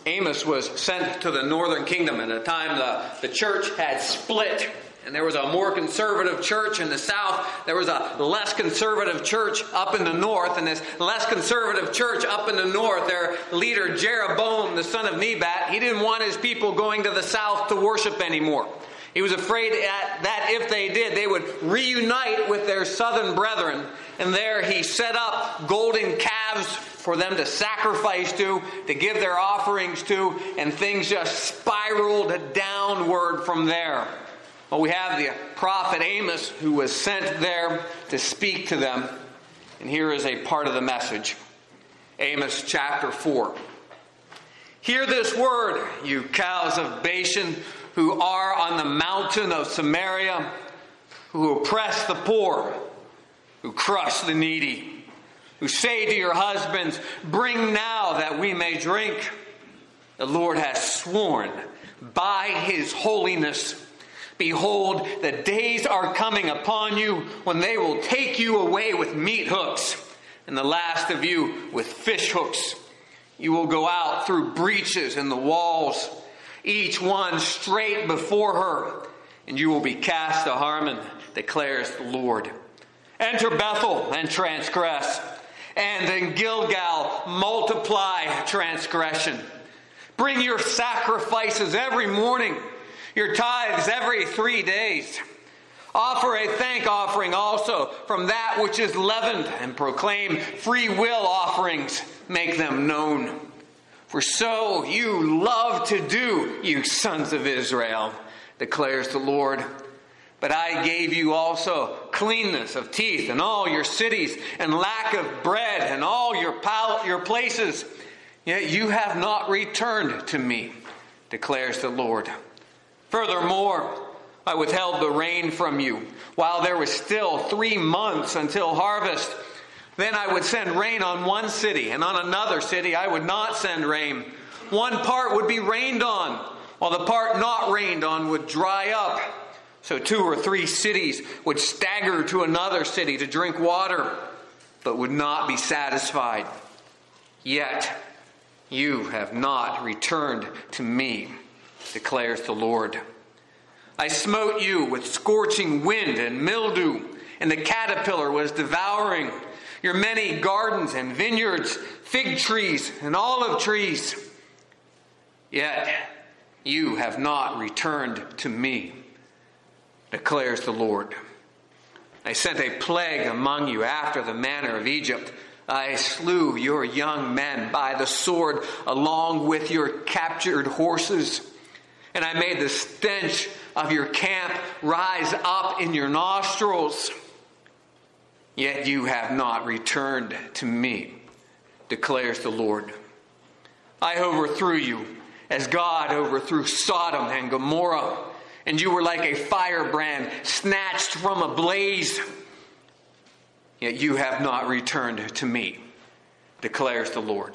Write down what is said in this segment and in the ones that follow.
Amos was sent to the northern kingdom at a time the church had split. And there was a more conservative church in the south. There was a less conservative church up in the north. And this less conservative church up in the north, their leader Jeroboam, the son of Nebat, he didn't want his people going to the south to worship anymore. He was afraid that if they did, they would reunite with their southern brethren. And there he set up golden calves for them to sacrifice to give their offerings to, and things just spiraled downward from there. Well, we have the prophet Amos who was sent there to speak to them. And here is a part of the message. Amos chapter 4. Hear this word, you cows of Bashan, who are on the mountain of Samaria, who oppress the poor, who crush the needy, who say to your husbands, bring now that we may drink. The Lord has sworn by his holiness, behold, the days are coming upon you when they will take you away with meat hooks, and the last of you with fish hooks. You will go out through breaches in the walls, each one straight before her, and you will be cast to Harmon, declares the Lord. Enter Bethel and transgress, and in Gilgal multiply transgression. Bring your sacrifices every morning, your tithes every 3 days. Offer a thank offering also from that which is leavened, and proclaim free will offerings, make them known. For so you love to do, you sons of Israel, declares the Lord. But I gave you also cleanness of teeth in all your cities, and lack of bread in all your places. Yet you have not returned to me, declares the Lord. Furthermore, I withheld the rain from you, while there was still 3 months until harvest. Then I would send rain on one city, and on another city I would not send rain. One part would be rained on, while the part not rained on would dry up. So 2 or 3 cities would stagger to another city to drink water, but would not be satisfied. Yet you have not returned to me, declares the Lord. I smote you with scorching wind and mildew, and the caterpillar was devouring your many gardens and vineyards, fig trees and olive trees. Yet you have not returned to me, declares the Lord. I sent a plague among you after the manner of Egypt. I slew your young men by the sword along with your captured horses. And I made the stench of your camp rise up in your nostrils. Yet you have not returned to me, declares the Lord. I overthrew you as God overthrew Sodom and Gomorrah, and you were like a firebrand snatched from a blaze. Yet you have not returned to me, declares the Lord.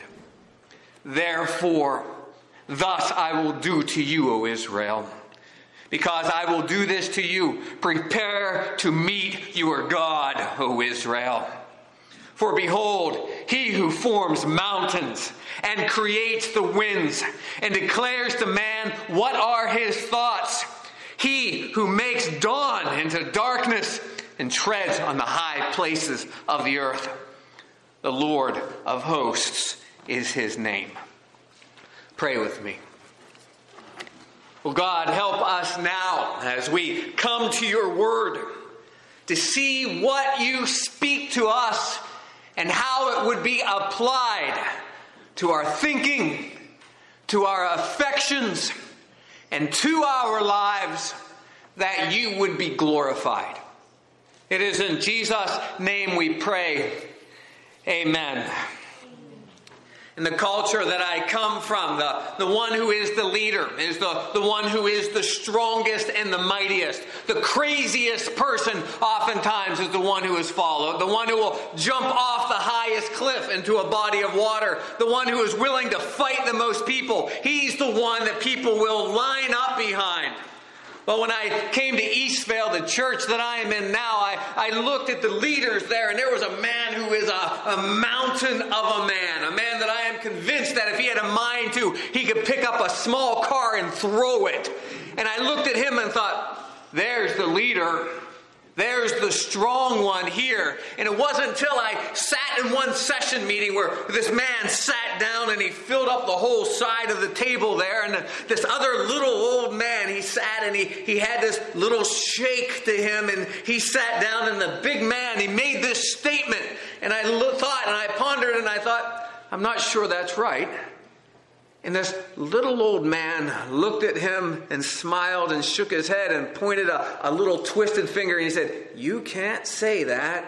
Therefore, thus I will do to you, O Israel. Because I will do this to you, prepare to meet your God, O Israel. For behold, he who forms mountains and creates the winds and declares to man what are his thoughts. He who makes dawn into darkness and treads on the high places of the earth. The Lord of hosts is his name. Pray with me. Well, God, help us now as we come to your word to see what you speak to us and how it would be applied to our thinking, to our affections, and to our lives, that you would be glorified. It is in Jesus' name we pray. Amen. In the culture that I come from, the one who is the leader is the one who is the strongest and the mightiest. The craziest person oftentimes is the one who is followed. The one who will jump off the highest cliff into a body of water. The one who is willing to fight the most people. He's the one that people will line up behind. Well, when I came to Eastvale, the church that I am in now, I looked at the leaders there, and there was a man who is a mountain of a man that I am convinced that if he had a mind to, he could pick up a small car and throw it. And I looked at him and thought, there's the leader. There's the strong one here. And it wasn't until I sat in one session meeting where this man sat down and he filled up the whole side of the table there. And this other little old man, he sat and he had this little shake to him. And he sat down, and the big man, he made this statement. And I thought, and I pondered, and I thought, I'm not sure that's right. And this little old man looked at him and smiled and shook his head and pointed a little twisted finger, and he said, "You can't say that."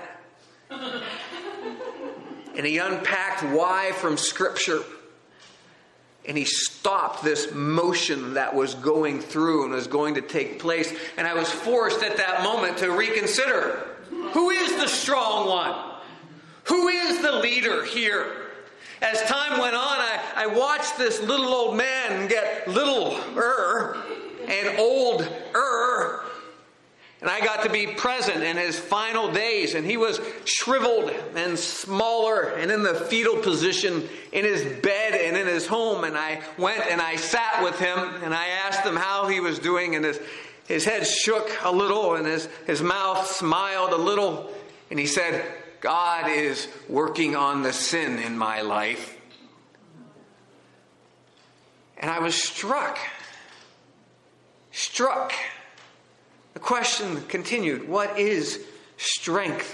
And he unpacked why from Scripture. And he stopped this motion that was going through and was going to take place. And I was forced at that moment to reconsider. Who is the strong one? Who is the leader here? As time went on, I watched this little old man get littler and older. And I got to be present in his final days. And he was shriveled and smaller and in the fetal position in his bed and in his home. And I went and I sat with him and I asked him how he was doing. And his head shook a little and his mouth smiled a little. And he said, "God is working on the sin in my life." And I was struck. The question continued, what is strength?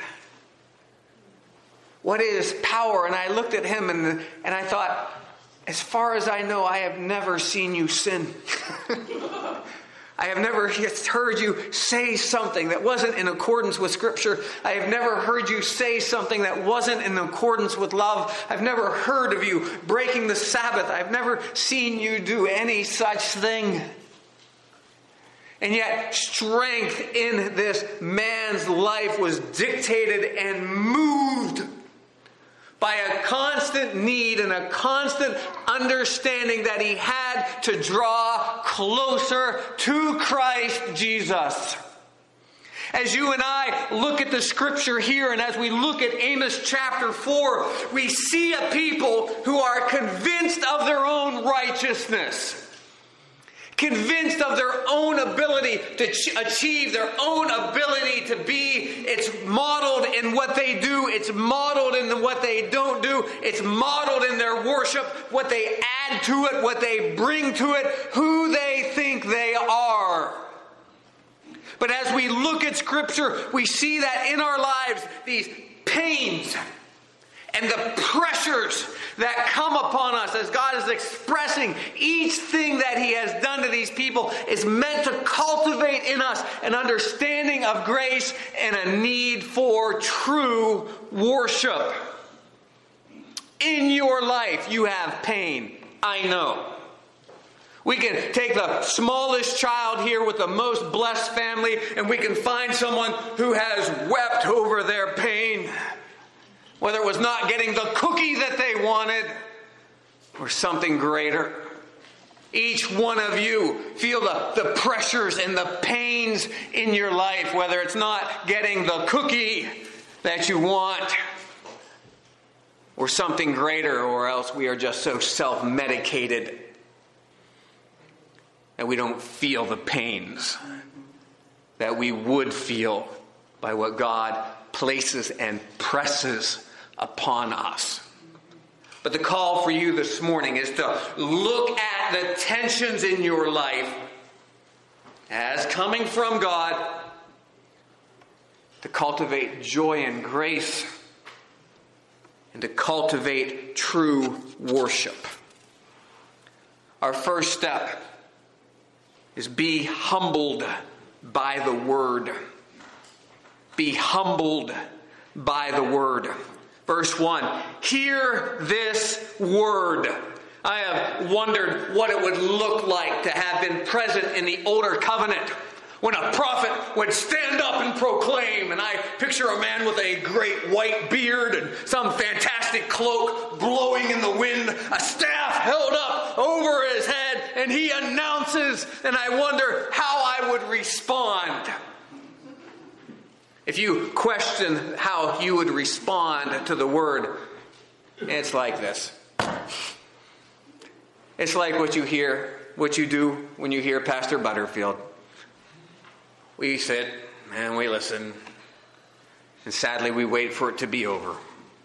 What is power? And I looked at him and I thought, as far as I know, I have never seen you sin. I have never heard you say something that wasn't in accordance with Scripture. I have never heard you say something that wasn't in accordance with love. I've never heard of you breaking the Sabbath. I've never seen you do any such thing. And yet, strength in this man's life was dictated and moved by a constant need and a constant understanding that he had to draw closer to Christ Jesus. As you and I look at the Scripture here, and as we look at Amos chapter 4, we see a people who are convinced of their own righteousness. Convinced of their own ability to achieve, their own ability to be. It's modeled in what they do. It's modeled in what they don't do. It's modeled in their worship, what they add to it, what they bring to it, who they think they are. But as we look at Scripture, we see that in our lives, these pains and the pressures that come upon us as God is expressing each thing that He has done to these people is meant to cultivate in us an understanding of grace and a need for true worship. In your life, you have pain. I know. We can take the smallest child here with the most blessed family, and we can find someone who has wept over their pain. Whether it was not getting the cookie that they wanted or something greater. Each one of you feel the pressures and the pains in your life, whether it's not getting the cookie that you want or something greater, or else we are just so self-medicated that we don't feel the pains that we would feel by what God places and presses upon us. But the call for you this morning is to look at the tensions in your life as coming from God, to cultivate joy and grace, and to cultivate true worship. Our first step is be humbled by the Word. Be humbled by the Word. Verse 1, hear this word. I have wondered what it would look like to have been present in the older covenant when a prophet would stand up and proclaim, and I picture a man with a great white beard and some fantastic cloak blowing in the wind, a staff held up over his head, and he announces, and I wonder how I I would respond. If you question how you would respond to the word, it's like this. It's like what you do when you hear Pastor Butterfield. We sit and we listen, and sadly we wait for it to be over.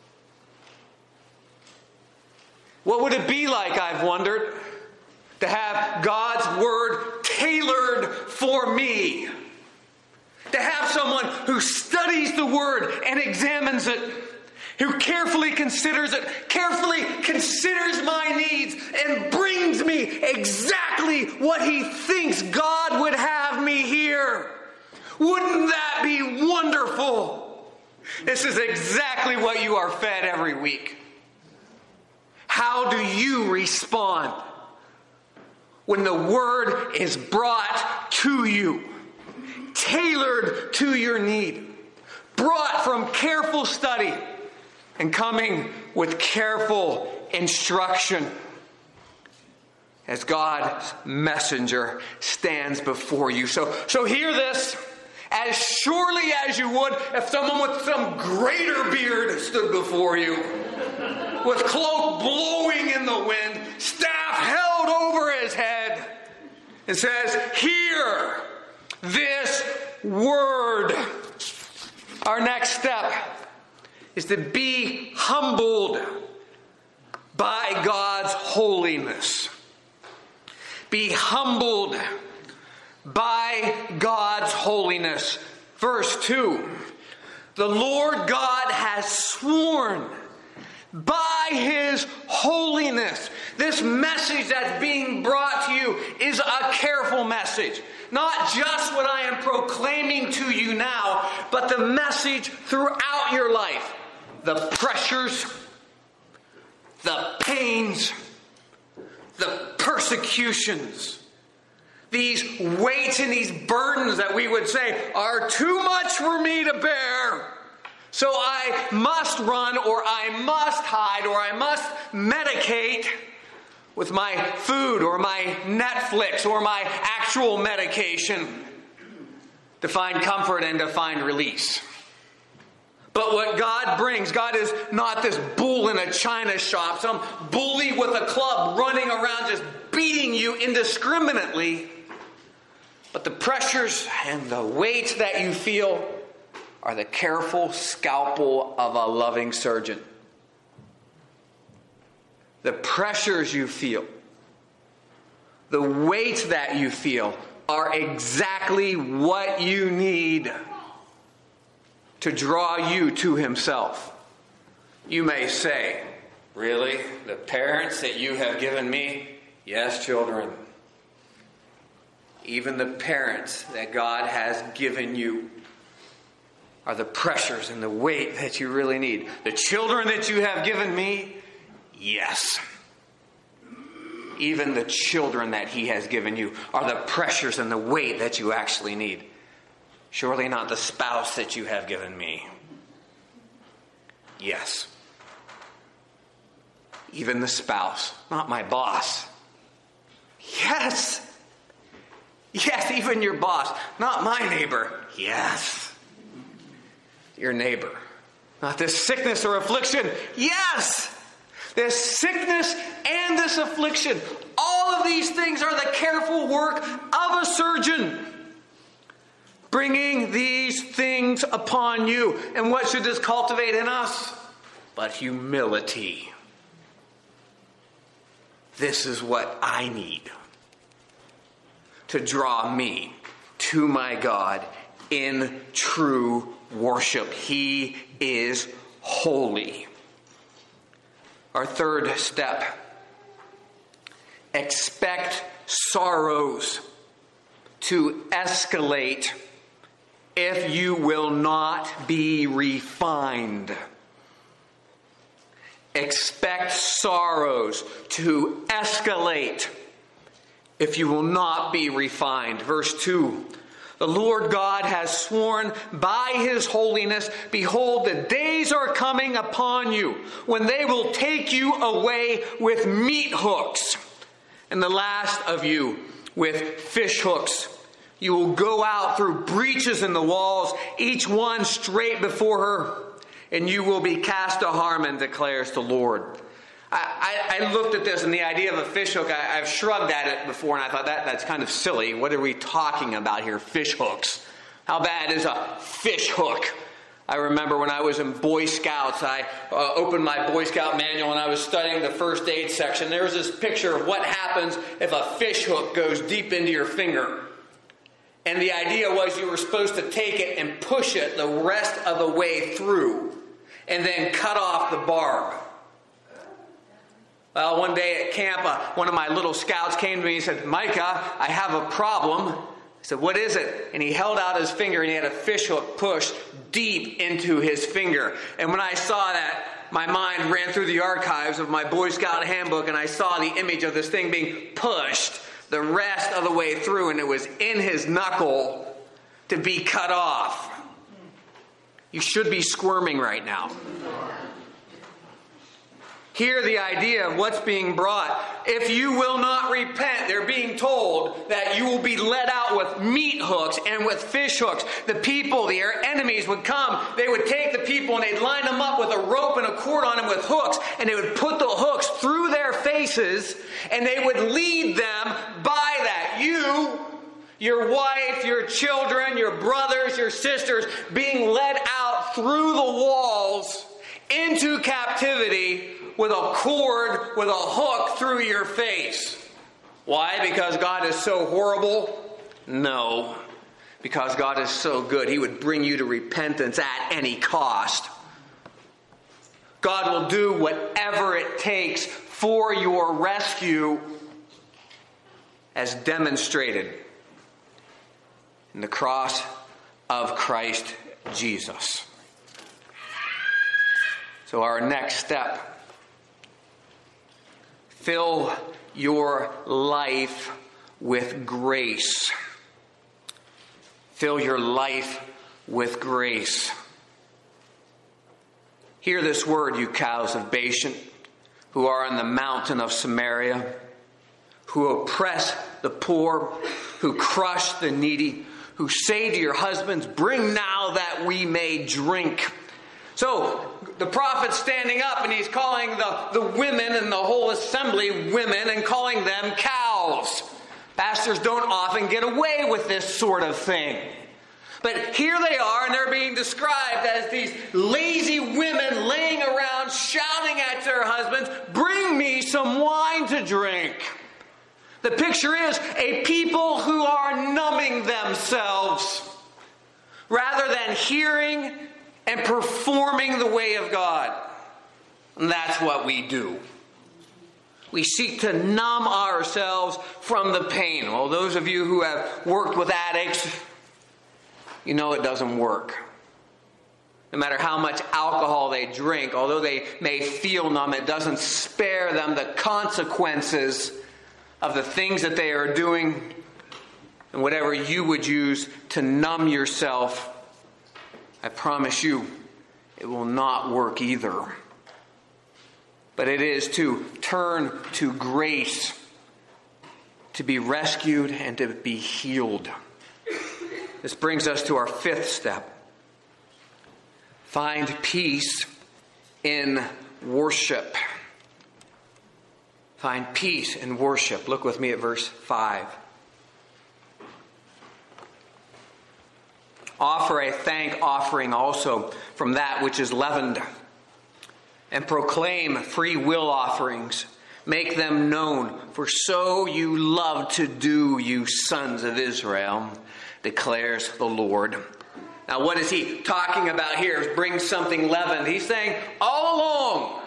What would it be like, I've wondered, to have God's word tailored for me? To have someone who studies the word and examines it, who carefully considers it, carefully considers my needs, and brings me exactly what he thinks God would have me hear. Wouldn't that be wonderful? This is exactly what you are fed every week. How do you respond when the word is brought to you, tailored to your need, brought from careful study, and coming with careful instruction as God's messenger stands before you? So hear this as surely as you would if someone with some greater beard stood before you, with cloak blowing in the wind, staff held over his head, and says, "Hear this word." Our next step is to be humbled by God's holiness. Be humbled by God's holiness. Verse 2. The Lord God has sworn by his holiness. This message that's being brought to you is a careful message. Not just what I am proclaiming to you now, but the message throughout your life. The pressures, the pains, the persecutions, these weights and these burdens that we would say are too much for me to bear. So I must run, or I must hide, or I must medicate with my food or my Netflix or my actual medication to find comfort and to find release. But what God brings, God is not this bull in a china shop, some bully with a club running around just beating you indiscriminately. But the pressures and the weights that you feel are the careful scalpel of a loving surgeon. The pressures you feel, the weights that you feel are exactly what you need to draw you to himself. You may say, "Really? The parents that you have given me?" Yes, children. Even the parents that God has given you are the pressures and the weight that you really need. The children that you have given me? Yes. Even the children that he has given you are the pressures and the weight that you actually need. Surely not the spouse that you have given me. Yes. Even the spouse, not my boss. Yes. Yes, even your boss, not my neighbor. Yes. Your neighbor. Not this sickness or affliction. Yes. This sickness and this affliction. All of these things are the careful work of a surgeon, bringing these things upon you. And what should this cultivate in us? But humility. This is what I need to draw me to my God in true worship. He is holy. Our third step: expect sorrows to escalate if you will not be refined. Expect sorrows to escalate if you will not be refined. Verse 2. The Lord God has sworn by his holiness, behold, the days are coming upon you when they will take you away with meat hooks, and the last of you with fish hooks, You will go out through breaches in the walls, each one straight before her, and you will be cast to Harmon, declares the Lord. I looked at this and the idea of a fishhook, I've shrugged at it before, and I thought that's kind of silly. What are we talking about here? Fish hooks. How bad is a fish hook? I remember when I was in Boy Scouts, I opened my Boy Scout manual and I was studying the first aid section. There was this picture of what happens if a fish hook goes deep into your finger. And the idea was you were supposed to take it and push it the rest of the way through and then cut off the barb. Well, one day at camp, one of my little scouts came to me and said, "Micah, I have a problem." I said, "What is it?" And he held out his finger and he had a fish hook pushed deep into his finger. And when I saw that, my mind ran through the archives of my Boy Scout handbook and I saw the image of this thing being pushed the rest of the way through, and it was in his knuckle to be cut off. You should be squirming right now. Hear the idea of what's being brought. If you will not repent, they're being told that you will be let out with meat hooks and with fish hooks. The people, their enemies would come. They would take the people and they'd line them up with a rope and a cord on them with hooks. And they would put the hooks through their faces and they would lead them by that. You, your wife, your children, your brothers, your sisters, being led out through the walls into captivity with a cord, with a hook through your face. Why? Because God is so horrible? No. Because God is so good. He would bring you to repentance at any cost. God will do whatever it takes for your rescue, as demonstrated in the cross of Christ Jesus. So our next step: fill your life with grace. Fill your life with grace. Hear this word, you cows of Bashan, who are on the mountain of Samaria, who oppress the poor, who crush the needy, who say to your husbands, "Bring now that we may drink." So the prophet's standing up and he's calling the women and the whole assembly women and calling them cows. Pastors don't often get away with this sort of thing. But here they are, and they're being described as these lazy women laying around shouting at their husbands, "Bring me some wine to drink." The picture is a people who are numbing themselves rather than hearing and performing the way of God. And that's what we do. We seek to numb ourselves from the pain. Well, those of you who have worked with addicts, you know it doesn't work. No matter how much alcohol they drink, although they may feel numb, it doesn't spare them the consequences of the things that they are doing and whatever you would use to numb yourself. I promise you, it will not work either. But it is to turn to grace, to be rescued and to be healed. This brings us to our fifth step. Find peace in worship. Find peace in worship. Look with me at verse 5. Offer a thank offering also from that which is leavened, and proclaim free will offerings. Make them known, for so you love to do, you sons of Israel, declares the Lord. Now, what is he talking about here? Bring something leavened. He's saying, all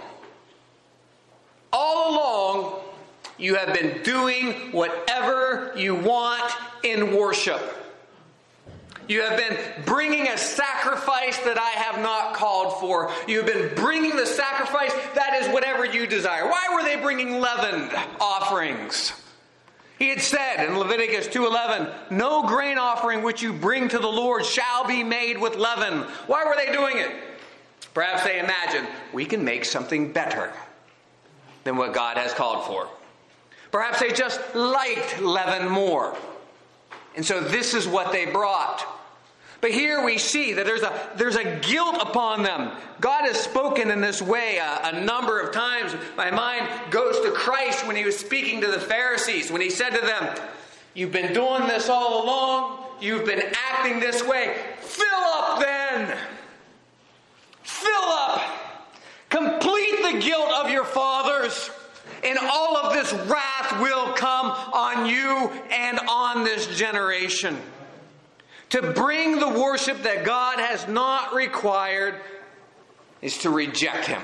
along, you have been doing whatever you want in worship. You have been bringing a sacrifice that I have not called for. You have been bringing the sacrifice that is whatever you desire. Why were they bringing leavened offerings? He had said in Leviticus 2:11, "No grain offering which you bring to the Lord shall be made with leaven." Why were they doing it? Perhaps they imagined, we can make something better than what God has called for. Perhaps they just liked leaven more. And so this is what they brought. But here we see that there's a guilt upon them. God has spoken in this way a number of times. My mind goes to Christ when he was speaking to the Pharisees, when he said to them, "You've been doing this all along. You've been acting this way. Fill up then. Fill up. Complete the guilt of your fathers. And all of this wrath will come on you and on this generation." To bring the worship that God has not required is to reject him.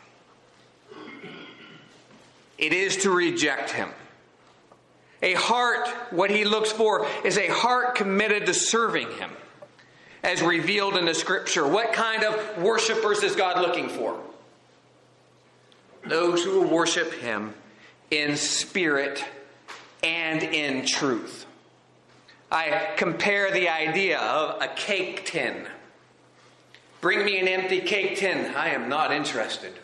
It is to reject him. A heart, what he looks for, is a heart committed to serving him, as revealed in the Scripture. What kind of worshipers is God looking for? Those who will worship him in spirit and in truth. I compare the idea of a cake tin. Bring me an empty cake tin. I am not interested.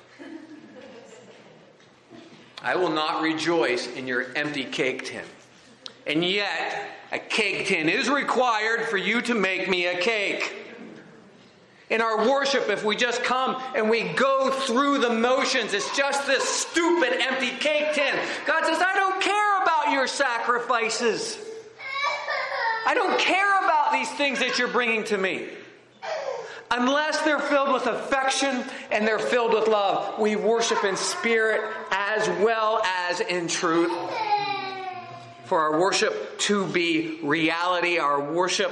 I will not rejoice in your empty cake tin. And yet, a cake tin is required for you to make me a cake. In our worship, if we just come and we go through the motions, it's just this stupid empty cake tin. God says, I don't care about your sacrifices. I don't care about these things that you're bringing to me. Unless they're filled with affection and they're filled with love, we worship in spirit as well as in truth. For our worship to be reality, our worship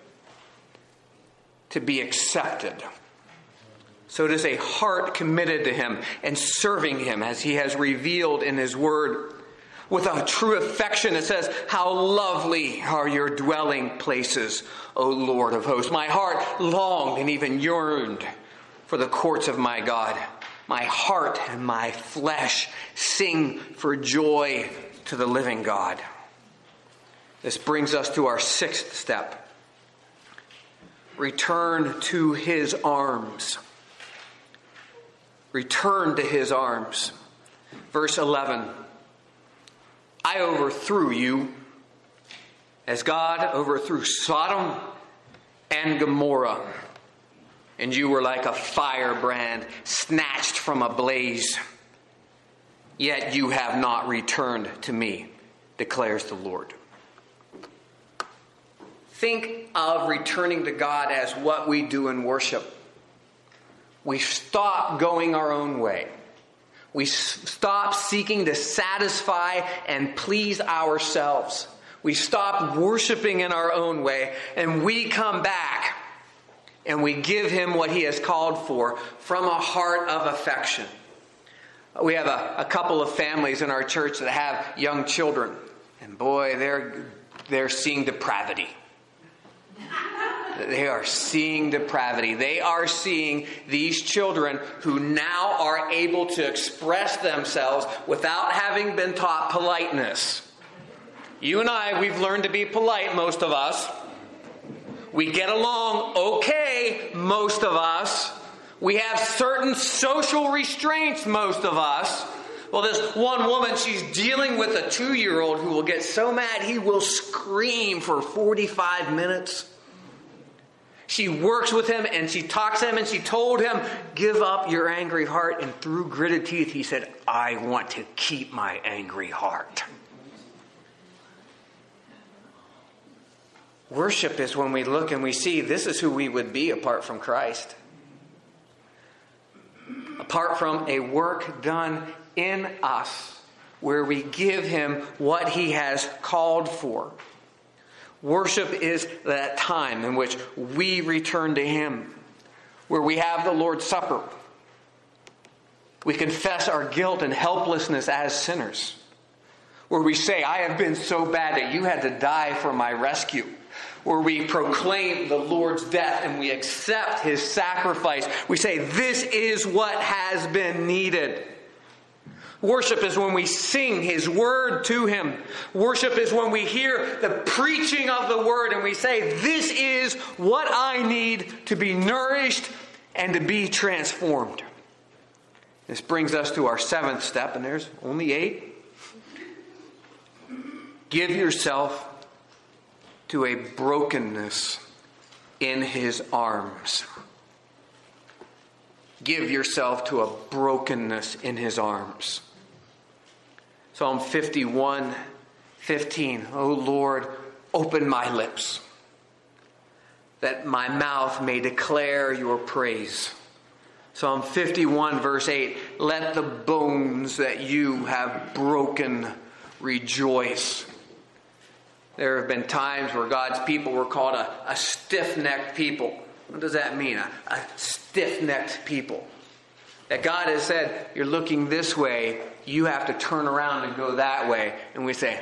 to be accepted. So it is a heart committed to him and serving him as he has revealed in his word. With a true affection, it says, "How lovely are your dwelling places, O Lord of hosts. My heart longed and even yearned for the courts of my God. My heart and my flesh sing for joy to the living God." This brings us to our sixth step. Return to his arms. Return to his arms. Verse 11. I overthrew you as God overthrew Sodom and Gomorrah. And you were like a firebrand snatched from a blaze. Yet you have not returned to me, declares the Lord. Think of returning to God as what we do in worship. We stop going our own way. We stop seeking to satisfy and please ourselves. We stop worshiping in our own way, and we come back and we give him what he has called for from a heart of affection. We have a couple of families in our church that have young children, and boy, they're seeing depravity. They are seeing depravity. They are seeing these children who now are able to express themselves without having been taught politeness. You and I, we've learned to be polite, most of us. We get along okay, most of us. We have certain social restraints, most of us. Well, this one woman, she's dealing with a 2-year-old who will get so mad he will scream for 45 minutes. She works with him and she talks to him and she told him, "Give up your angry heart." And through gritted teeth, he said, "I want to keep my angry heart." Worship is when we look and we see this is who we would be apart from Christ. Apart from a work done in us where we give him what he has called for. Worship is that time in which we return to him, where we have the Lord's Supper. We confess our guilt and helplessness as sinners, where we say, "I have been so bad that you had to die for my rescue," where we proclaim the Lord's death and we accept his sacrifice. We say, "This is what has been needed." Worship is when we sing his word to him. Worship is when we hear the preaching of the word and we say, "This is what I need to be nourished and to be transformed." This brings us to our seventh step, and there's only 8. Give yourself to a brokenness in his arms. Give yourself to a brokenness in his arms. Psalm 51:15. O Lord, open my lips, that my mouth may declare your praise. Psalm 51 verse 8. Let the bones that you have broken rejoice. There have been times where God's people were called a stiff-necked people. What does that mean? A stiff-necked people. That God has said, you're looking this way, you have to turn around and go that way. And we say,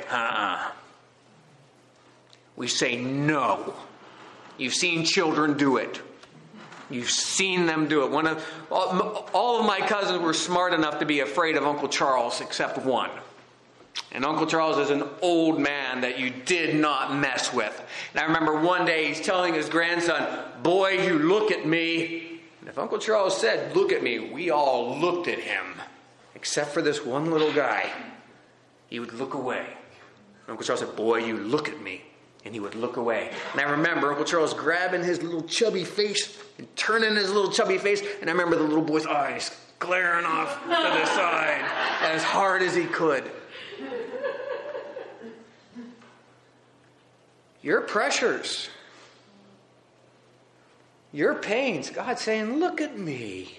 We say no. You've seen children do it. You've seen them do it. All of my cousins were smart enough to be afraid of Uncle Charles, except one. And Uncle Charles is an old man that you did not mess with. And I remember one day he's telling his grandson, boy, you look at me. And if Uncle Charles said, look at me, we all looked at him. Except for this one little guy. He would look away. And Uncle Charles said, boy, you look at me. And he would look away. And I remember Uncle Charles grabbing his little chubby face and turning his little chubby face. And I remember the little boy's eyes glaring off to the side as hard as he could. Your pressures, your pains, God's saying, look at me.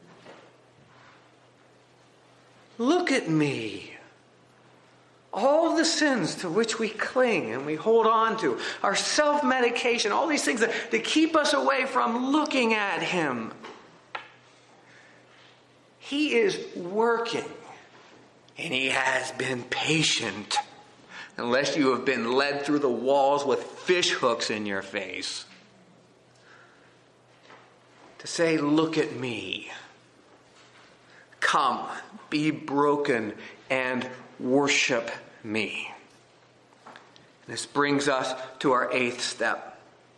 Look at me. All the sins to which we cling and we hold on to, our self-medication, all these things that keep us away from looking at him. He is working, and he has been patient. Unless you have been led through the walls with fish hooks in your face. To say, look at me. Come, be broken, and worship me. This brings us to our 8th step.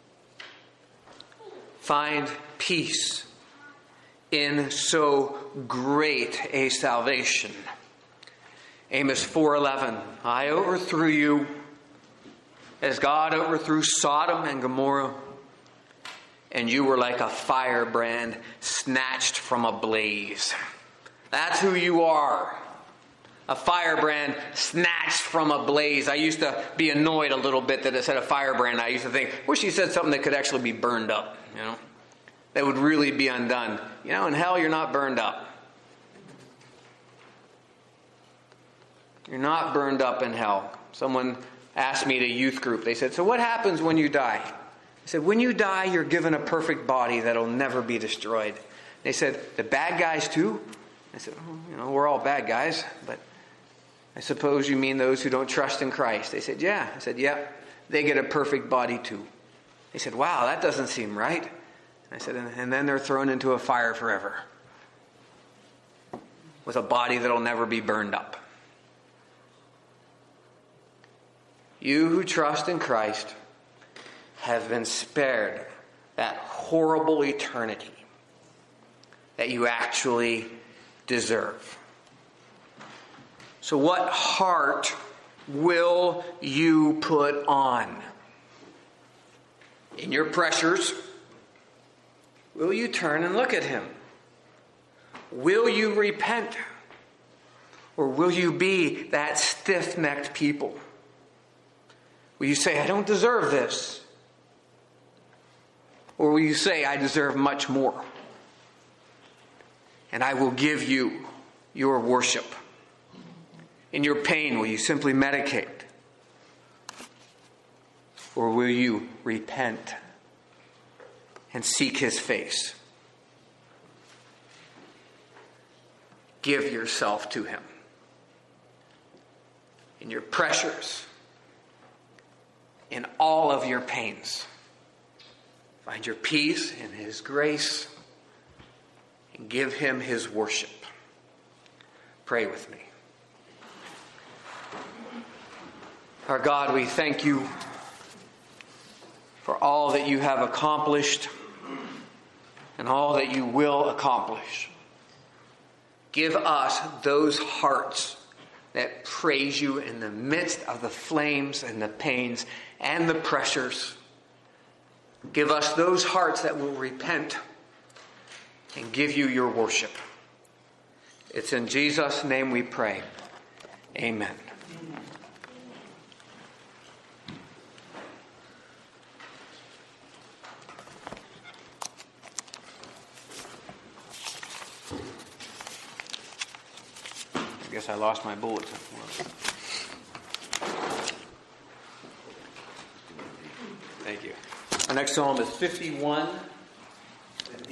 Find peace in so great a salvation. Amos 4:11. I overthrew you as God overthrew Sodom and Gomorrah, and you were like a firebrand snatched from a blaze. That's who you are. A firebrand snatched from a blaze. I used to be annoyed a little bit that it said a firebrand. I used to think, wish he said something that could actually be burned up, that would really be undone. In hell you're not burned up. You're not burned up in hell. Someone asked me at a youth group, they said, so what happens when you die? I said, when you die, you're given a perfect body that'll never be destroyed. They said, the bad guys too? I said, we're all bad guys, but I suppose you mean those who don't trust in Christ. They said, yeah. I said, yeah, they get a perfect body too. They said, wow, that doesn't seem right. I said, and then they're thrown into a fire forever with a body that'll never be burned up. You who trust in Christ have been spared that horrible eternity that you actually deserve. So what heart will you put on? In your pressures, will you turn and look at him? Will you repent? Or will you be that stiff-necked people? Will you say, I don't deserve this? Or will you say, I deserve much more? And I will give you your worship. In your pain, will you simply medicate? Or will you repent and seek his face? Give yourself to him. In your pressures, in all of your pains, find your peace in his grace and give him his worship. Pray with me. Our God, we thank you for all that you have accomplished and all that you will accomplish. Give us those hearts that praise you in the midst of the flames and the pains and the pressures. Give us those hearts that will repent and give you your worship. It's in Jesus' name we pray. Amen. I guess I lost my bullets. Thank you. Our next psalm is 51.